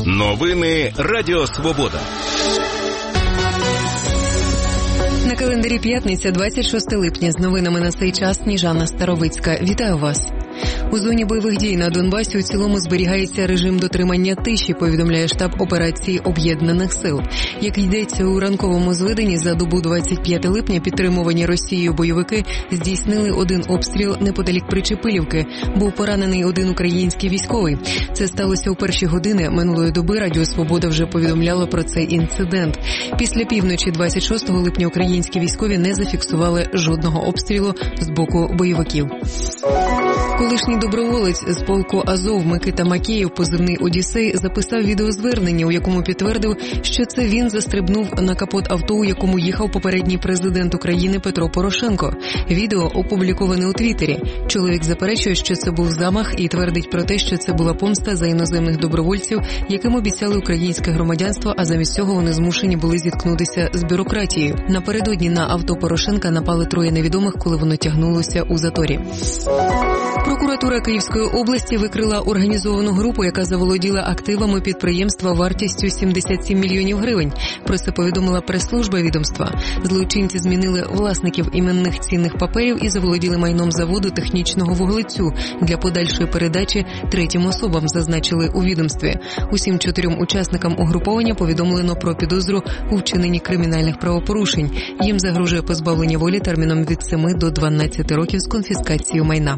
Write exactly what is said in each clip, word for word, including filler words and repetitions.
Новини Радіо Свобода. На календарі п'ятниця, двадцять шостого липня. З новинами на цей час Сніжана Старовицька. Вітаю вас. У зоні бойових дій на Донбасі у цілому зберігається режим дотримання тиші, повідомляє штаб операції Об'єднаних сил. Як йдеться у ранковому зведенні, за добу двадцять п'ятого липня підтримувані Росією бойовики здійснили один обстріл неподалік Причепилівки. Був поранений один український військовий. Це сталося у перші години минулої доби. Радіо Свобода вже повідомляло про цей інцидент. Після півночі двадцять шостого липня українські військові не зафіксували жодного обстрілу з боку бойовиків. Колишній доброволець з полку Азов Микита Макеєв, позивний Одіссей, записав відеозвернення, у якому підтвердив, що це він застрибнув на капот авто, у якому їхав попередній президент України Петро Порошенко. Відео опубліковане у Твіттері. Чоловік заперечує, що це був замах, і твердить про те, що це була помста за іноземних добровольців, яким обіцяли українське громадянство, а замість цього вони змушені були зіткнутися з бюрократією. Напередодні на авто Порошенка напали троє невідомих, коли воно тягнулося у заторі. Прокуратура Київської області викрила організовану групу, яка заволоділа активами підприємства вартістю сімдесят сім мільйонів гривень. Про це повідомила прес-служба відомства. Злочинці змінили власників іменних цінних паперів і заволоділи майном заводу технічного вуглецю для подальшої передачі третім особам, зазначили у відомстві. Усім чотирьом учасникам угруповання повідомлено про підозру у вчиненні кримінальних правопорушень. Їм загрожує позбавлення волі терміном від семи до дванадцяти років з конфіскацією майна.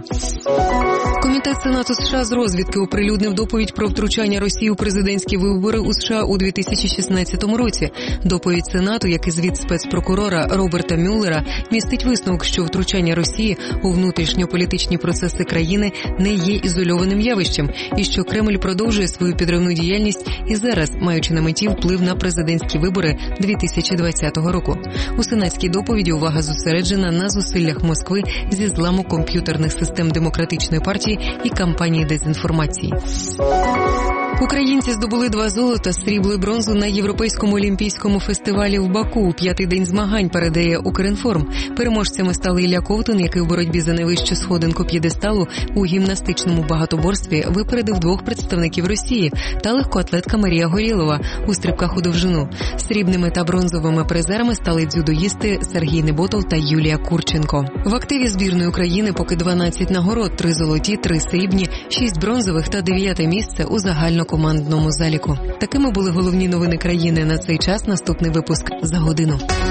Комітет Сенату США з розвідки оприлюднив доповідь про втручання Росії у президентські вибори у США у дві тисячі шістнадцятому році. Доповідь Сенату, як і звіт спецпрокурора Роберта Мюллера, містить висновок, що втручання Росії у внутрішньополітичні процеси країни не є ізольованим явищем, і що Кремль продовжує свою підривну діяльність і зараз, маючи на меті вплив на президентські вибори дві тисячі двадцятого року. У сенатській доповіді увага зосереджена на зусиллях Москви зі зламу комп'ютерних систем Демократичної партії і кампанії дезінформації. Українці здобули два золота, срібло і бронзу на Європейському олімпійському фестивалі в Баку. У п'ятий день змагань, передає Укрінформ. Переможцями стали Ілля Ковтун, який у боротьбі за найвищу сходинку п'єдесталу у гімнастичному багатоборстві випередив двох представників Росії, та легкоатлетка Марія Горілова у стрибках у довжину. Срібними та бронзовими призерами стали дзюдоїсти Сергій Неботов та Юлія Курченко. В активі збірної України поки дванадцять нагород, три золоті, три срібні, шість бронзових та дев'яте місце у загальнокомандному заліку. Такими були головні новини країни на цей час. Наступний випуск за годину.